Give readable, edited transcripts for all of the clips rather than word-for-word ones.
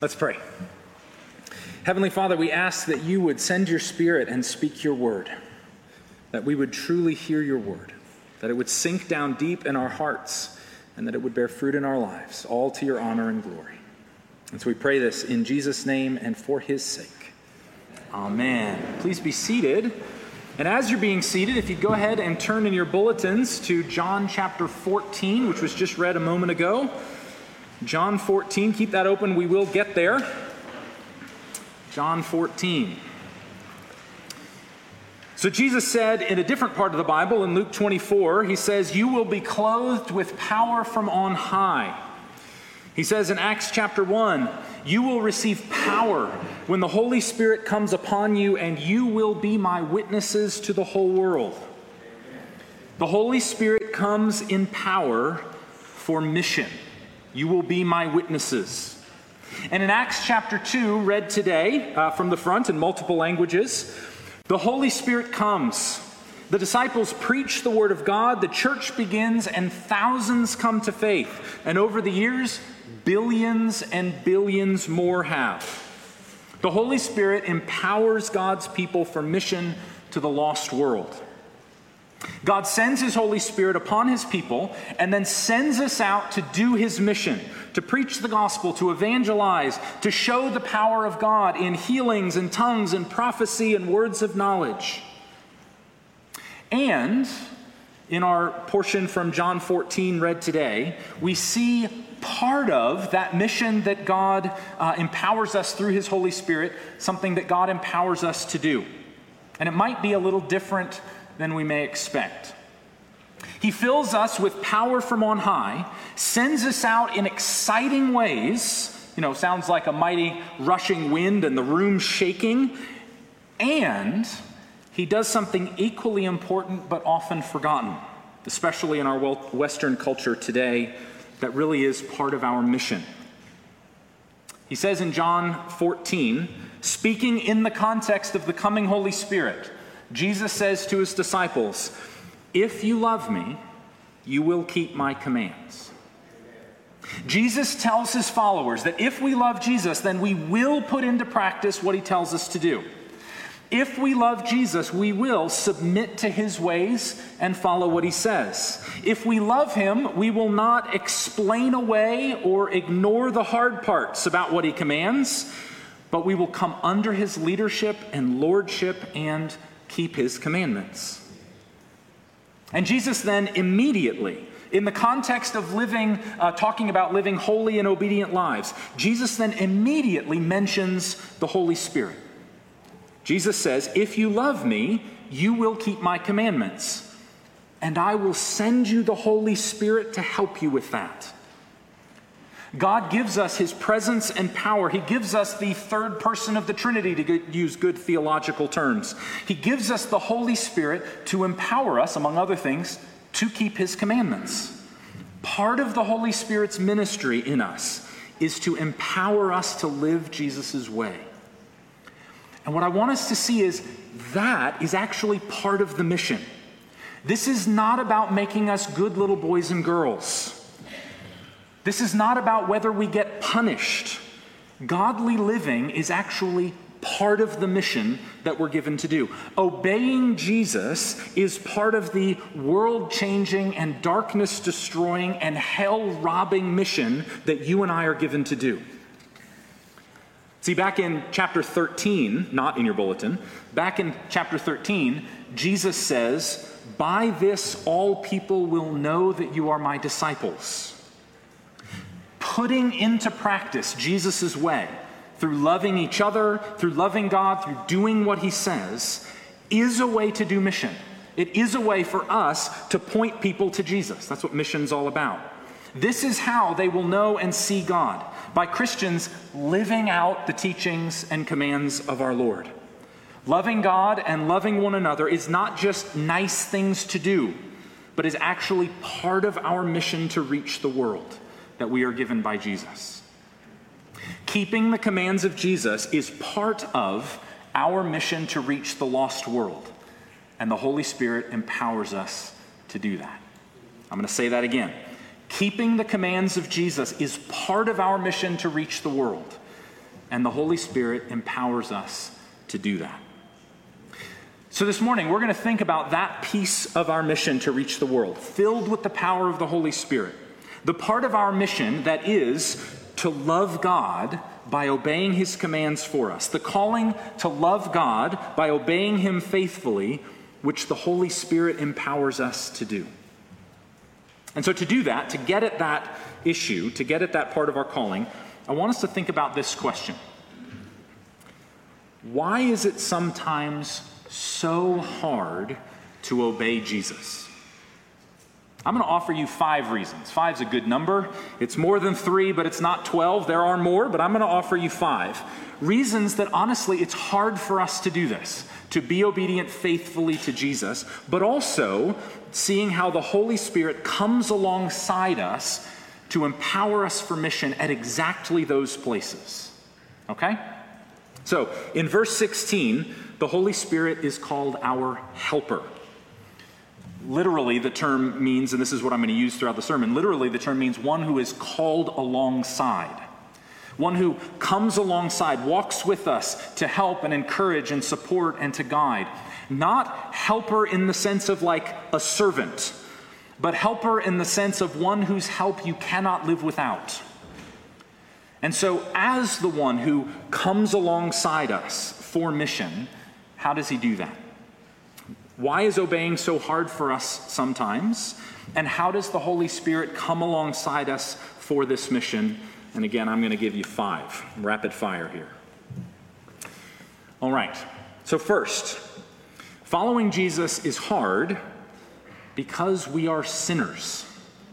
Let's pray. Heavenly Father, we ask that you would send your Spirit and speak your word, that we would truly hear your word, that it would sink down deep in our hearts, and that it would bear fruit in our lives, all to your honor and glory. And so we pray this in Jesus' name and for his sake. Amen. Please be seated. And as you're being seated, if you'd go ahead and turn in your bulletins to John chapter 14, which was just read a moment ago. John 14, keep that open, we will get there. John 14. So Jesus said in a different part of the Bible, in Luke 24, he says, "You will be clothed with power from on high." He says in Acts chapter 1, "You will receive power when the Holy Spirit comes upon you, and you will be my witnesses to the whole world." The Holy Spirit comes in power for mission. You will be my witnesses. And in Acts chapter 2, read today from the front in multiple languages, the Holy Spirit comes. The disciples preach the word of God, the church begins, and thousands come to faith. And over the years, billions and billions more have. The Holy Spirit empowers God's people for mission to the lost world. God sends his Holy Spirit upon his people and then sends us out to do his mission, to preach the gospel, to evangelize, to show the power of God in healings and tongues and prophecy and words of knowledge. And in our portion from John 14 read today, we see part of that mission that God empowers us through his Holy Spirit, something that God empowers us to do. And it might be a little different than we may expect. He fills us with power from on high, sends us out in exciting ways, sounds like a mighty rushing wind and the room shaking, and he does something equally important but often forgotten, especially in our Western culture today, that really is part of our mission. He says in John 14, speaking in the context of the coming Holy Spirit, Jesus says to his disciples, "If you love me, you will keep my commands." Jesus tells his followers that if we love Jesus, then we will put into practice what he tells us to do. If we love Jesus, we will submit to his ways and follow what he says. If we love him, we will not explain away or ignore the hard parts about what he commands, but we will come under his leadership and lordship and keep his commandments. And Jesus then immediately, in the context of talking about living holy and obedient lives, Jesus then immediately mentions the Holy Spirit. Jesus says, "If you love me, you will keep my commandments, and I will send you the Holy Spirit to help you with that." God gives us his presence and power. He gives us the third person of the Trinity, to use good theological terms. He gives us the Holy Spirit to empower us, among other things, to keep his commandments. Part of the Holy Spirit's ministry in us is to empower us to live Jesus' way. And what I want us to see is that is actually part of the mission. This is not about making us good little boys and girls. This is not about whether we get punished. Godly living is actually part of the mission that we're given to do. Obeying Jesus is part of the world-changing and darkness-destroying and hell-robbing mission that you and I are given to do. See, back in chapter 13, not in your bulletin, back in chapter 13, Jesus says, "By this all people will know that you are my disciples." Putting into practice Jesus' way, through loving each other, through loving God, through doing what he says, is a way to do mission. It is a way for us to point people to Jesus. That's what mission's all about. This is how they will know and see God, by Christians living out the teachings and commands of our Lord. Loving God and loving one another is not just nice things to do, but is actually part of our mission to reach the world that we are given by Jesus. Keeping the commands of Jesus is part of our mission to reach the lost world, and the Holy Spirit empowers us to do that. I'm going to say that again. Keeping the commands of Jesus is part of our mission to reach the world, and the Holy Spirit empowers us to do that. So this morning, we're going to think about that piece of our mission to reach the world, filled with the power of the Holy Spirit. The part of our mission that is to love God by obeying his commands for us. The calling to love God by obeying him faithfully, which the Holy Spirit empowers us to do. And so to do that, to get at that issue, to get at that part of our calling, I want us to think about this question. Why is it sometimes so hard to obey Jesus? I'm going to offer you 5 reasons. 5 is a good number. It's more than 3, but it's not 12. There are more, but I'm going to offer you 5 reasons that honestly it's hard for us to do this, to be obedient faithfully to Jesus, but also seeing how the Holy Spirit comes alongside us to empower us for mission at exactly those places. Okay? So in verse 16, the Holy Spirit is called our helper. Literally, the term means, and this is what I'm going to use throughout the sermon, literally the term means one who is called alongside. One who comes alongside, walks with us to help and encourage and support and to guide. Not helper in the sense of like a servant, but helper in the sense of one whose help you cannot live without. And so as the one who comes alongside us for mission, how does he do that? Why is obeying so hard for us sometimes? And how does the Holy Spirit come alongside us for this mission? And again, I'm going to give you 5. Rapid fire here. All right. So first, following Jesus is hard because we are sinners.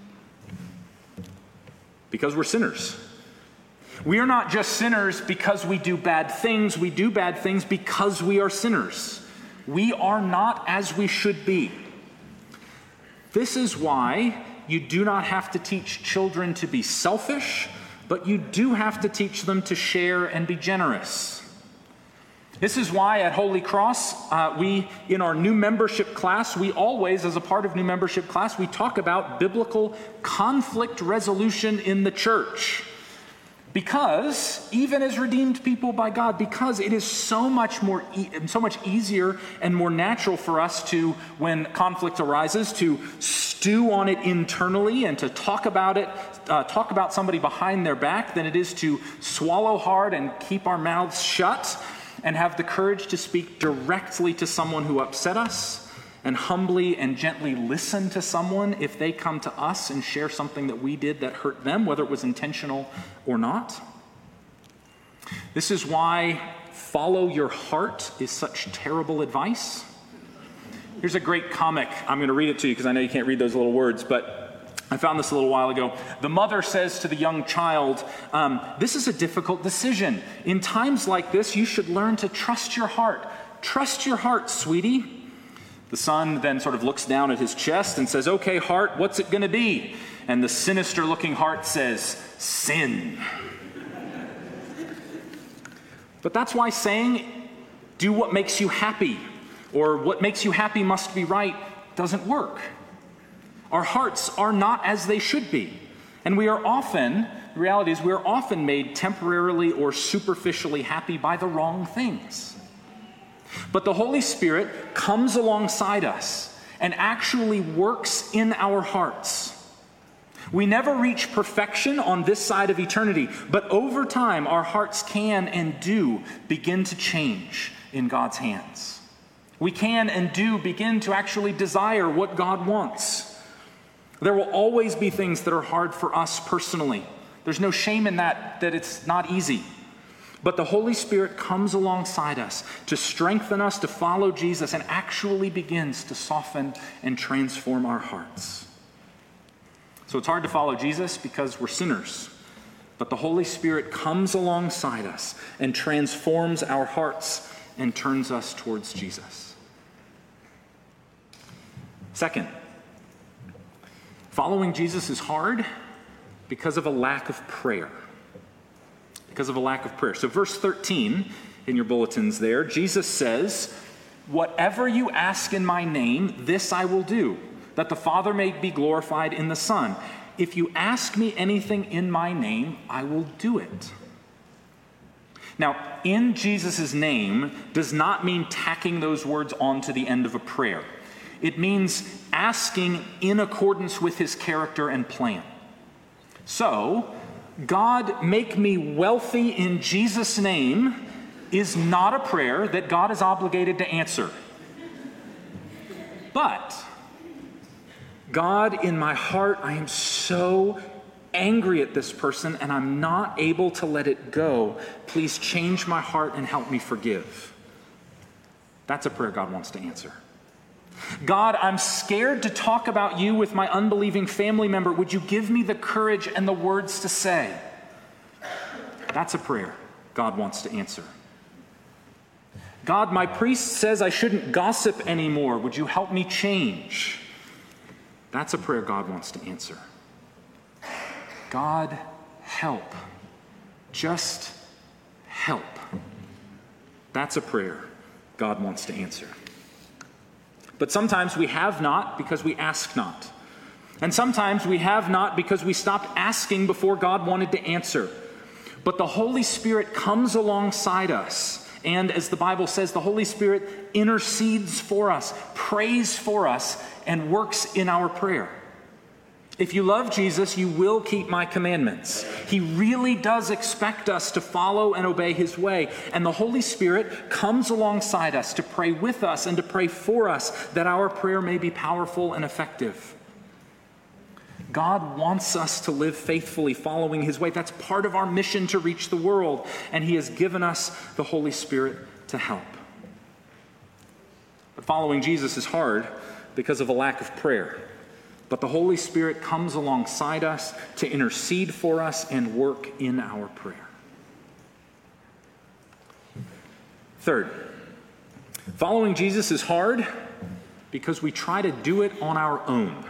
Because we're sinners. We are not just sinners because we do bad things. We do bad things because we are sinners. We are not as we should be. This is why you do not have to teach children to be selfish, but you do have to teach them to share and be generous. This is why at Holy Cross, in our new membership class, we always, as a part of new membership class, we talk about biblical conflict resolution in the church. Because, even as redeemed people by God, because it is so much easier and more natural for us to, when conflict arises, to stew on it internally and to talk about somebody behind their back than it is to swallow hard and keep our mouths shut and have the courage to speak directly to someone who upset us and humbly and gently listen to someone if they come to us and share something that we did that hurt them, whether it was intentional or not. This is why follow your heart is such terrible advice. Here's a great comic. I'm going to read it to you because I know you can't read those little words, but I found this a little while ago. The mother says to the young child, this is a difficult decision. In times like this, you should learn to trust your heart. Trust your heart, sweetie. The son then sort of looks down at his chest and says, okay, heart, what's it going to be? And the sinister-looking heart says, sin. But that's why saying, do what makes you happy, or what makes you happy must be right, doesn't work. Our hearts are not as they should be. And the reality is we are often made temporarily or superficially happy by the wrong things. But the Holy Spirit comes alongside us and actually works in our hearts. We never reach perfection on this side of eternity, but over time our hearts can and do begin to change in God's hands. We can and do begin to actually desire what God wants. There will always be things that are hard for us personally. There's no shame in that it's not easy. But the Holy Spirit comes alongside us to strengthen us to follow Jesus and actually begins to soften and transform our hearts. So it's hard to follow Jesus because we're sinners. But the Holy Spirit comes alongside us and transforms our hearts and turns us towards Jesus. Second, following Jesus is hard because of a lack of prayer. Because of a lack of prayer. So verse 13 in your bulletins there, Jesus says, whatever you ask in my name, this I will do, that the Father may be glorified in the Son. If you ask me anything in my name, I will do it. Now, in Jesus' name does not mean tacking those words onto the end of a prayer. It means asking in accordance with his character and plan. So, God, make me wealthy in Jesus' name is not a prayer that God is obligated to answer. But, God, in my heart, I am so angry at this person and I'm not able to let it go. Please change my heart and help me forgive. That's a prayer God wants to answer. God, I'm scared to talk about you with my unbelieving family member. Would you give me the courage and the words to say? That's a prayer God wants to answer. God, my priest says I shouldn't gossip anymore. Would you help me change? That's a prayer God wants to answer. God, help. Just help. That's a prayer God wants to answer. But sometimes we have not because we ask not. And sometimes we have not because we stopped asking before God wanted to answer. But the Holy Spirit comes alongside us. And as the Bible says, the Holy Spirit intercedes for us, prays for us, and works in our prayer. If you love Jesus, you will keep my commandments. He really does expect us to follow and obey his way. And the Holy Spirit comes alongside us to pray with us and to pray for us that our prayer may be powerful and effective. God wants us to live faithfully following his way. That's part of our mission to reach the world. And he has given us the Holy Spirit to help. But following Jesus is hard because of a lack of prayer. But the Holy Spirit comes alongside us to intercede for us and work in our prayer. Third, following Jesus is hard because we try to do it on our own.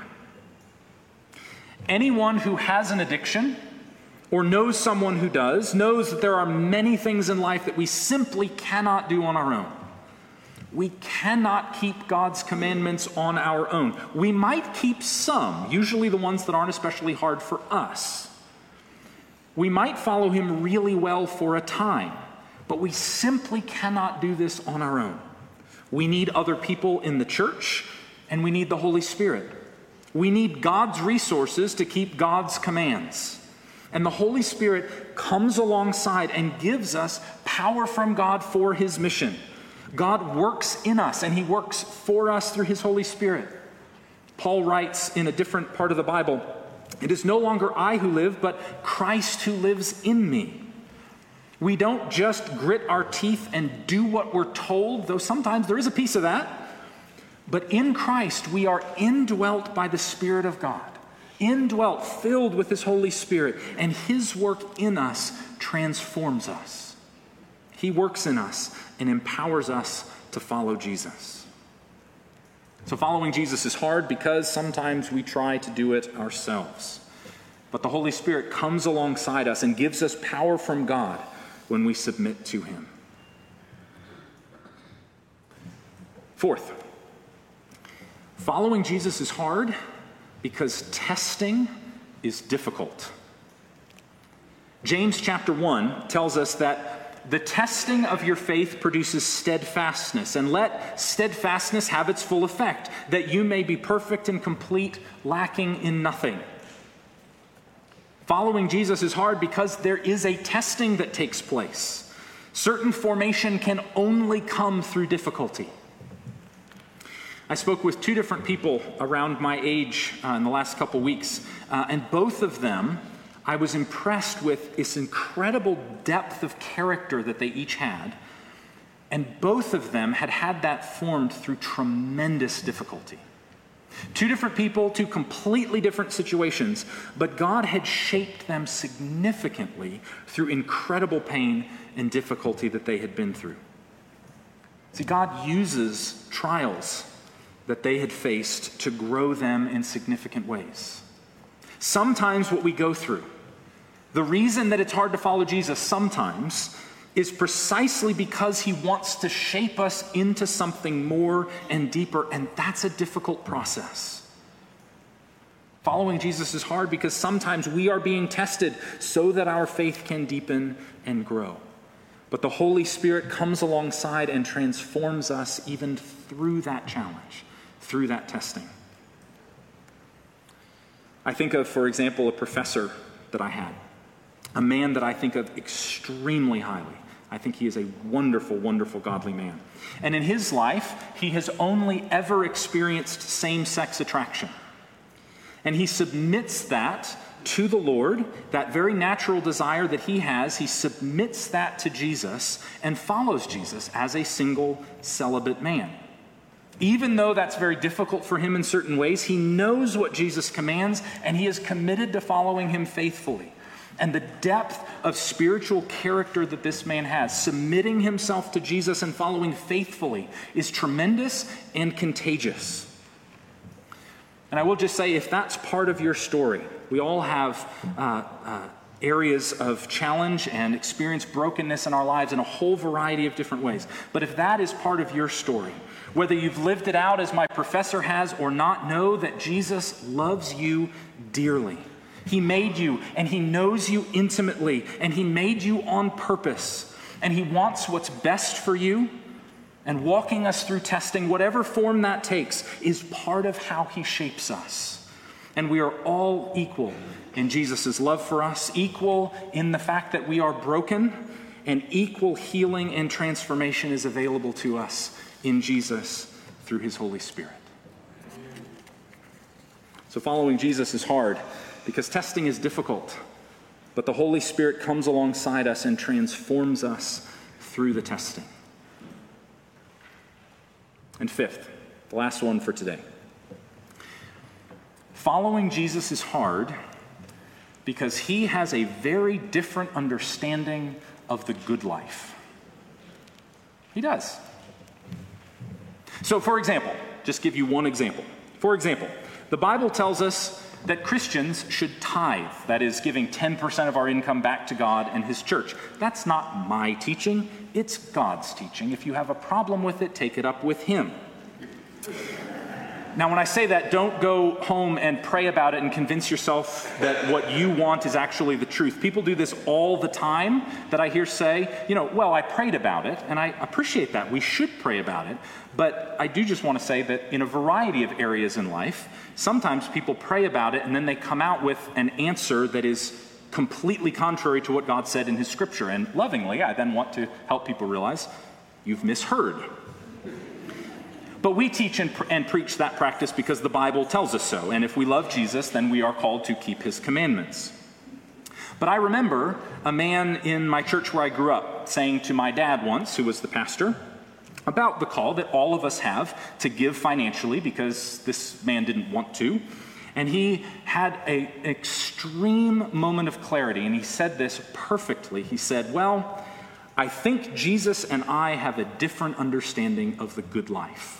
Anyone who has an addiction or knows someone who does knows that there are many things in life that we simply cannot do on our own. We cannot keep God's commandments on our own. We might keep some, usually the ones that aren't especially hard for us. We might follow him really well for a time, but we simply cannot do this on our own. We need other people in the church, and we need the Holy Spirit. We need God's resources to keep God's commands. And the Holy Spirit comes alongside and gives us power from God for his mission. God works in us, and he works for us through his Holy Spirit. Paul writes in a different part of the Bible, "It is no longer I who live, but Christ who lives in me." We don't just grit our teeth and do what we're told, though sometimes there is a piece of that. But in Christ, we are indwelt by the Spirit of God, indwelt, filled with his Holy Spirit, and his work in us transforms us. He works in us and empowers us to follow Jesus. So following Jesus is hard because sometimes we try to do it ourselves. But the Holy Spirit comes alongside us and gives us power from God when we submit to him. Fourth, following Jesus is hard because testing is difficult. James chapter 1 tells us that the testing of your faith produces steadfastness, and let steadfastness have its full effect, that you may be perfect and complete, lacking in nothing. Following Jesus is hard because there is a testing that takes place. Certain formation can only come through difficulty. I spoke with two different people around my age in the last couple weeks, and both of them, I was impressed with this incredible depth of character that they each had, and both of them had had that formed through tremendous difficulty. Two different people, two completely different situations, but God had shaped them significantly through incredible pain and difficulty that they had been through. See, God uses trials that they had faced to grow them in significant ways. Sometimes what we go through, the reason that it's hard to follow Jesus sometimes is precisely because he wants to shape us into something more and deeper, and that's a difficult process. Following Jesus is hard because sometimes we are being tested so that our faith can deepen and grow. But the Holy Spirit comes alongside and transforms us even through that challenge, through that testing. I think of, for example, a professor that I had, a man that I think of extremely highly. I think he is a wonderful, wonderful, godly man. And in his life, he has only ever experienced same-sex attraction. And he submits that to the Lord, that very natural desire that he has, he submits that to Jesus and follows Jesus as a single celibate man. Even though that's very difficult for him in certain ways, he knows what Jesus commands and he is committed to following him faithfully. And the depth of spiritual character that this man has, submitting himself to Jesus and following faithfully, is tremendous and contagious. And I will just say, if that's part of your story, we all have areas of challenge and experience brokenness in our lives in a whole variety of different ways. But if that is part of your story, whether you've lived it out as my professor has or not, know that Jesus loves you dearly. He made you, and he knows you intimately, and he made you on purpose, and he wants what's best for you. And walking us through testing, whatever form that takes, is part of how he shapes us. And we are all equal in Jesus' love for us, equal in the fact that we are broken, and equal healing and transformation is available to us in Jesus through his Holy Spirit. So following Jesus is hard because testing is difficult, but the Holy Spirit comes alongside us and transforms us through the testing. And fifth, the last one for today. Following Jesus is hard because he has a very different understanding of the good life. He does. So, for example, just give you one example. For example, the Bible tells us that Christians should tithe, that is, giving 10% of our income back to God and his church. That's not my teaching, it's God's teaching. If you have a problem with it, take it up with him. Now, when I say that, don't go home and pray about it and convince yourself that what you want is actually the truth. People do this all the time that I hear say, well, I prayed about it, and I appreciate that. We should pray about it. But I do just want to say that in a variety of areas in life, sometimes people pray about it and then they come out with an answer that is completely contrary to what God said in his scripture. And lovingly, I then want to help people realize you've misheard. But we teach and preach that practice because the Bible tells us so. And if we love Jesus, then we are called to keep his commandments. But I remember a man in my church where I grew up saying to my dad once, who was the pastor, about the call that all of us have to give financially because this man didn't want to. And he had an extreme moment of clarity, and he said this perfectly. He said, well, I think Jesus and I have a different understanding of the good life.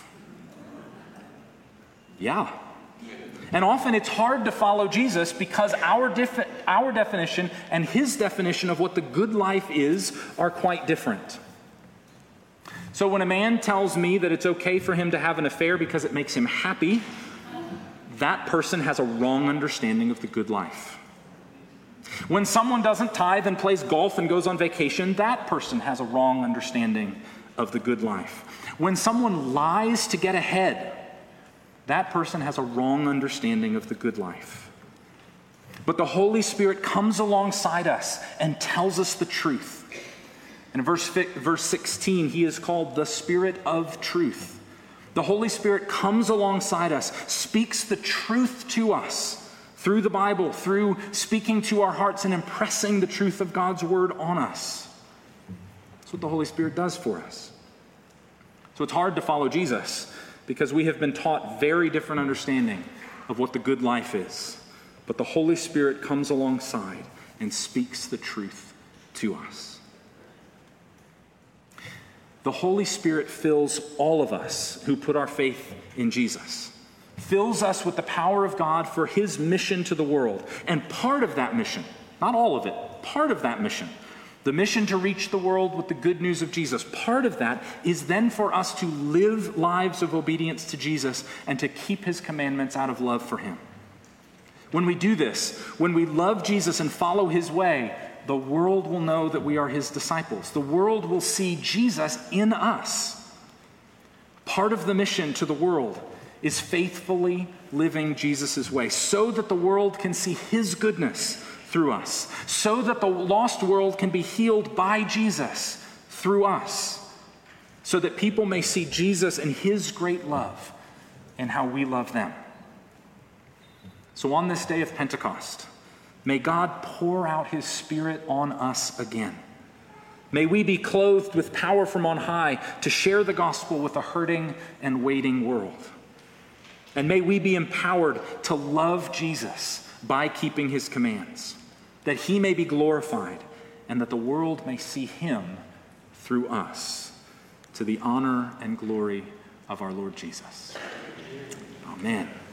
Yeah. And often it's hard to follow Jesus because our definition and his definition of what the good life is are quite different. So when a man tells me that it's okay for him to have an affair because it makes him happy, that person has a wrong understanding of the good life. When someone doesn't tithe and plays golf and goes on vacation, that person has a wrong understanding of the good life. When someone lies to get ahead, that person has a wrong understanding of the good life. But the Holy Spirit comes alongside us and tells us the truth. And in verse 16, he is called the Spirit of Truth. The Holy Spirit comes alongside us, speaks the truth to us through the Bible, through speaking to our hearts and impressing the truth of God's word on us. That's what the Holy Spirit does for us. So it's hard to follow Jesus because we have been taught very different understanding of what the good life is. But the Holy Spirit comes alongside and speaks the truth to us. The Holy Spirit fills all of us who put our faith in Jesus, fills us with the power of God for his mission to the world. And part of that mission, not all of it, part of that mission, the mission to reach the world with the good news of Jesus, part of that is then for us to live lives of obedience to Jesus and to keep his commandments out of love for him. When we do this, when we love Jesus and follow his way, the world will know that we are his disciples. The world will see Jesus in us. Part of the mission to the world is faithfully living Jesus' way so that the world can see his goodness through us, so that the lost world can be healed by Jesus through us, so that people may see Jesus and his great love and how we love them. So on this day of Pentecost, may God pour out his Spirit on us again. May we be clothed with power from on high to share the gospel with a hurting and waiting world. And may we be empowered to love Jesus by keeping his commands, that he may be glorified and that the world may see him through us, to the honor and glory of our Lord Jesus. Amen.